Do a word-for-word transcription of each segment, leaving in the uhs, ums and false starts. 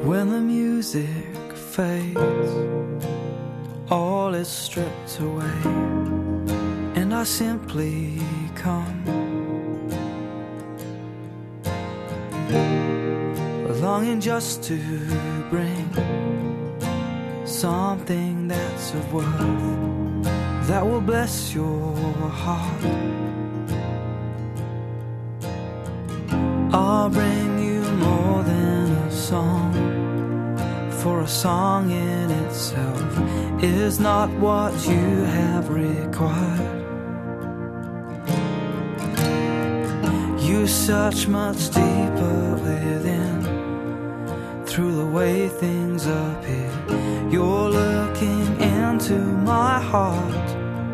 When the music fades, all is stripped away, and I simply come, longing just to bring something that's of worth, that will bless your heart. I'll bring you more than a song, for a song in itself is not what you have required. You search much deeper within, through the way things appear. You're looking into my heart.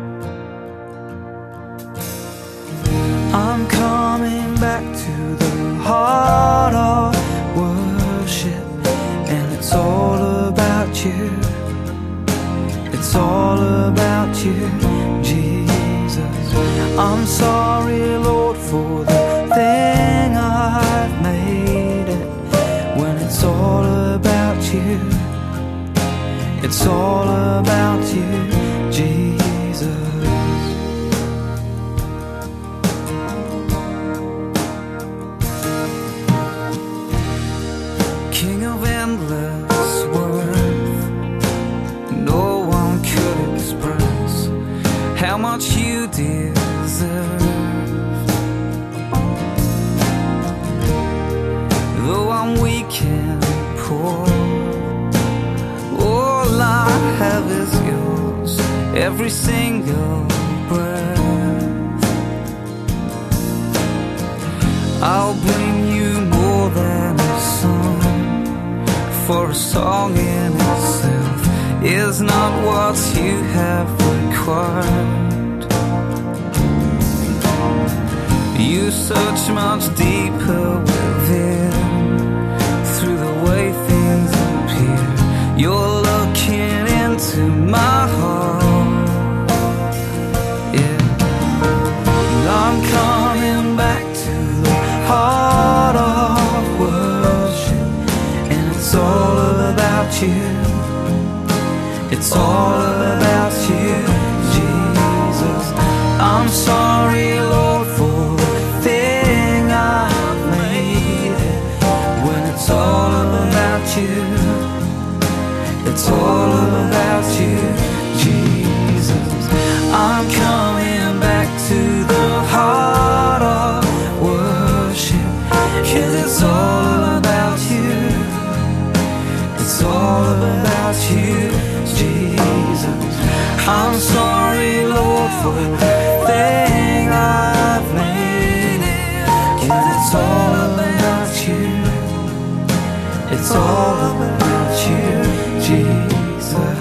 I'm coming back to the heart of worship, and it's all about you. It's all about you, Jesus. I'm sorry, Lord, for the thing I've made it. When it's all about you, it's all about you, Jesus. King of endless worth, no one could express how much you deserve. Though I'm weak and poor, all I have is yours, every single breath. I'll bring you more than a song, for a song in itself is not what you have required. You search much deeper within, through the way things appear. You're looking into my heart, yeah. And I'm coming back to the heart of worship, and it's all about you. It's all about you, Jesus. I'm sorry, Lord, for the thing I've made it. When it's all about you, it's all about you, Jesus. I'm coming back to the heart of worship, 'cause it's all about you. It's all about you, Jesus. I'm sorry, Lord, for the thing I've made it, 'cause it's all about you. It's all about you, Jesus.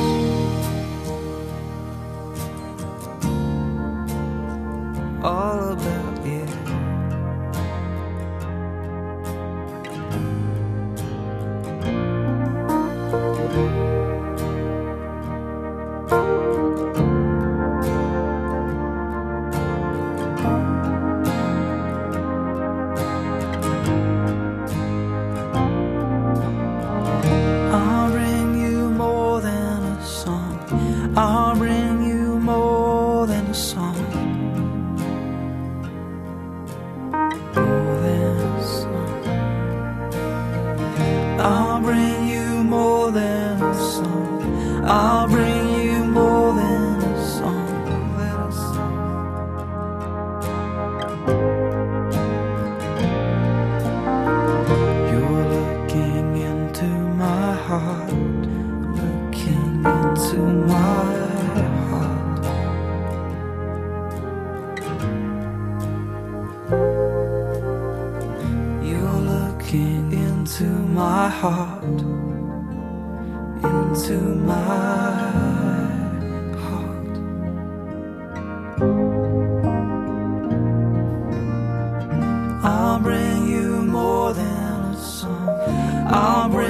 All about you. I'll bring you more than a song. I'll bring you more than a song. More than a song. I'll bring you more than a song. I'll bring you more than a song. You're looking into my heart, looking into my heart. You're looking into my heart, into my heart. I'll bring you more than a song. I'll bring